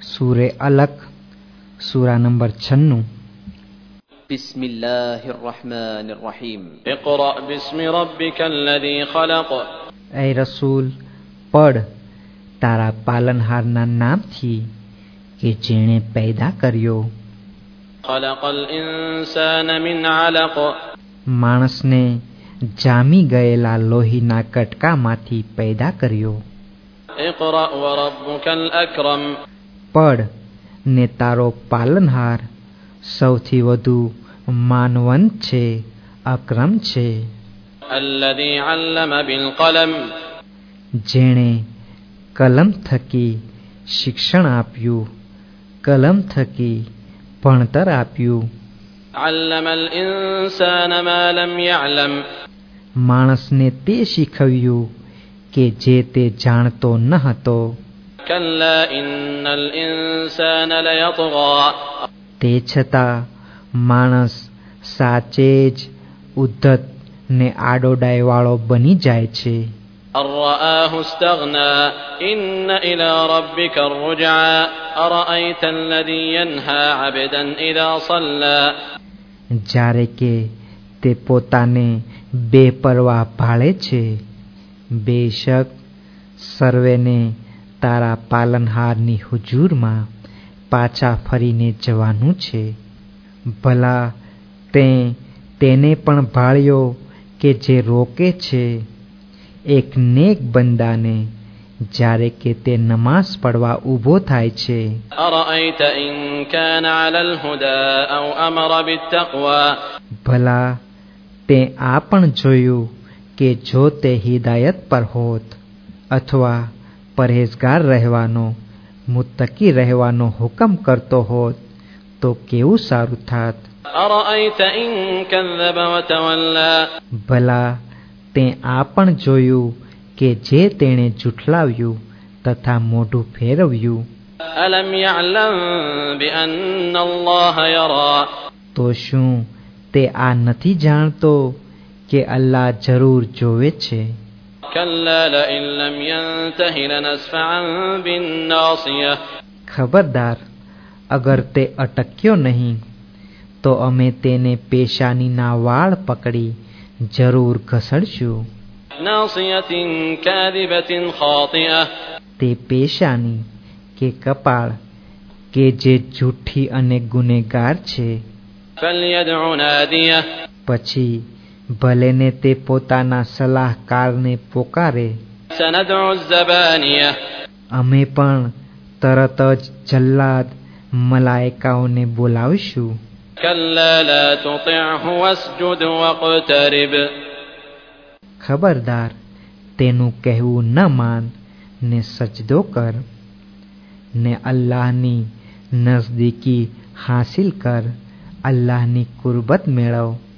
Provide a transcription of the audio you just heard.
सूरे अलक सूरा नंबर 96। बिस्मिल्लाहिर्रहमानिर्रहीम। इक़रा बिस्मि रब्बिकल्लज़ी खलक़। ए रसूल, पढ़ તારા પાલનહારના નામથી કે જેણે પેદા કર્યો। ખલक़લ ઇન્સાન મિન અલક। માણસને જામી ગયેલા લોહીના કટકામાંથી પેદા કર્યો। ઇक़રા વ રબ્બુકલ અકરમ। પઢ ને તારો પાલનહાર સૌથી વધુ માનવંત છે, અક્રમ છે। અલ્લઝી અલ્લમ બિલ કલમ। જેણે કલમ થકી શિક્ષણ આપ્યું, કલમ થકી ભણતર આપ્યું। અલ્લમલ ઇન્સાન મા લમ યઅલમ। માણસને તે શીખવ્યું કે જે તે જાણતો ન હતો। કલ્લા ઇન્નલ ઇન્સાન લયતગા। તે છતાં માણસ સાચે જ ઉદ્ધત ને આડોડાઈવાળો બની જાય છે। અરઆહુ ઇસ્તગના ઇન્ન ઇલા રબ્બિકા અરજઆ અરઅયત અલ્લઝી યન્હા અબદન ઇઝા સલ્લા। જ્યારે કે તે પોતાને બેપરવાહ ભાળે છે। બેશક સર્વેને તારા પાલનહારની હુજૂરમાં પાછા ફરીને જવાનું છે। ભલા તે તેને પણ ભાળ્યો કે જે રોકે છે એક નેક બંદાને જ્યારે કે તે નમાઝ પડવા ઊભો થાય છે। અરઅયત ઇન કાન અલલ હુદા અવ અમર બિત્તક્વા। ભલા તે આ પણ જોયું કે જો તે હિદાયત પર હોત અથવા પરહેઝગાર રહેવાનો, મુત્તકી રહેવાનો હુકમ કરતો હોત તો કેવું સારું થાત। અરઅયત ઇન કઝ્ઝબ વ તવલ્લા। ભલા તે આ પણ જોયું કે જે તેણે જુઠલાવ્યું તથા મોઢું ફેરવ્યું। અલમ યઅલમ બિઅન્ન અલ્લાહ યરા। તો શું તે આ નથી જાણતો કે અલ્લાહ જરૂર જોવે છે। કલ્લા લઇન લમ યંતહી લનસ્ફઅન બિન્નાસિયહ। ખબરદાર, અગર તે અટક્યો નહીં તો અમે તેને પેશાનીના વાળ પકડી જરૂર ઘસડશું। નાસિયતિન કાદિબતિન ખાતિઅહ। તે પેશાની કે કપાળ કે જે જૂઠી અને ગુનેગાર છે। ફલ્યદઉ નાદિયહ। પછી ભલેને તે પોતાના સલાહકારને પોકારે। સનદઉ ઝબાનિયહ। અમે પણ તરત જ જલ્લાદ મલાઈકાઓને બોલાવીશું। કલ્લા લા તુતિઅહુ વસ્જુદ વક્તરિબ। ખબરદાર, તેનું કહેવું ન માન ને સજદો કર ને અલ્લાહની નજદીકી હાસિલ કર, અલ્લાહની કુરબત મેળવ।